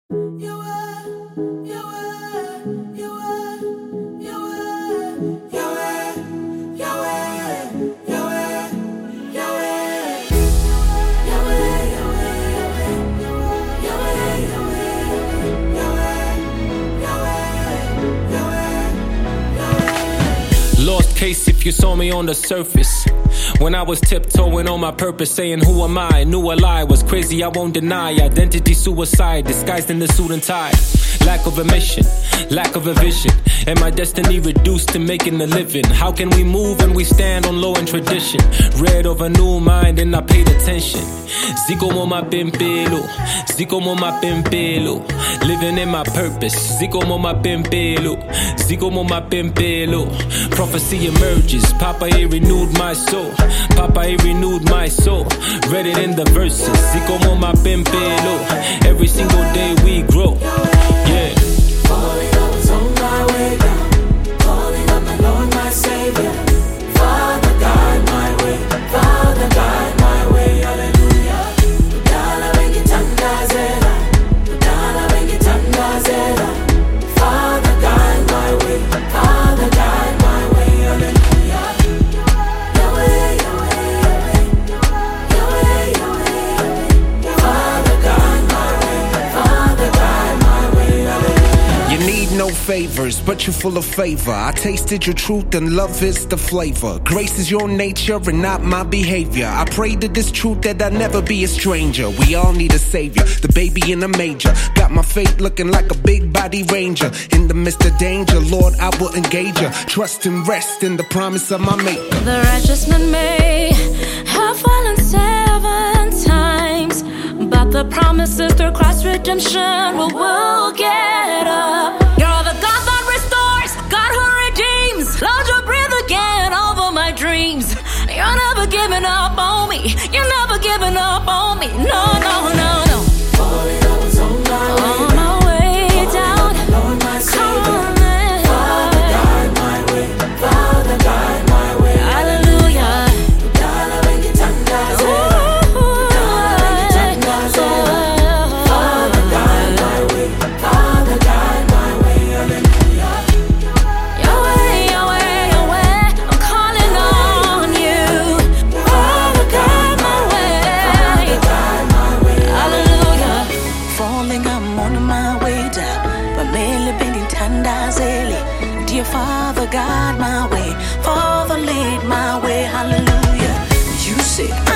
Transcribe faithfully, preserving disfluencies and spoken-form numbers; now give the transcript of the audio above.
Lost case if you saw me on the surface. When I was tiptoeing on my purpose, saying who am I? Knew a lie was crazy, I won't deny. Identity suicide, disguised in the suit and tie. Lack of a mission, lack of a vision, and my destiny reduced to making a living. How can we move when we stand on law and tradition? Read of a new mind and I paid attention. Ziko mo mapimpelo, Ziko mo mapimpelo. Living in my purpose, Ziko mo mapimpelo, Ziko mo mapimpelo. Prophecy emerges, Papa he renewed my soul, Papa he renewed my soul. Read it in the verses, Ziko mo mapimpelo. Every single day we grow, yeah. Falling, I was on my way down. Calling on my Lord, my Savior. Father, guide my way. Father, guide my way. Hallelujah. Udala wengi tangazela. Udala wengi tangazela. Father, guide my way. Father, guide my way. Hallelujah. Yahweh, Yahweh, Yahweh. Yahweh, Yahweh. Father, guide my way. Father, guide my way. Hallelujah. You need no favors, but you're full of favor. I tasted your truth and love is the flavor. Grace is your nature and not my behavior. I pray to this truth that I never be a stranger. We all need a savior, the baby in a manger. Got my faith looking like a big body ranger. In the midst of danger, Lord, I will engage her. Trust and rest in the promise of my maker. The righteous man may have fallen seven times, but the promises through Christ's redemption will, will get up. You're the God that restores, God who redeems. Lord, you breathe again over my dreams. You're never giving up on me. You're never giving up on me. No, no, no, no. Falling, I was on my way On down. my way down. Calling on my Lord, my Savior. Come on, Father, guide my way. Father, guide my way. hallelujah. Udala wengi tangazela. Udala wengi tangazela. Father, guide my way. Father, guide my way. Hallelujah. Yahweh, Yahweh, Yahweh, I'm calling on you. Father, guide my way. Guide my way. Hallelujah. Falling, I'm on my way down. Pamele bending tandazele. Dear Father, guide my way. Father, lead my way. Hallelujah. You say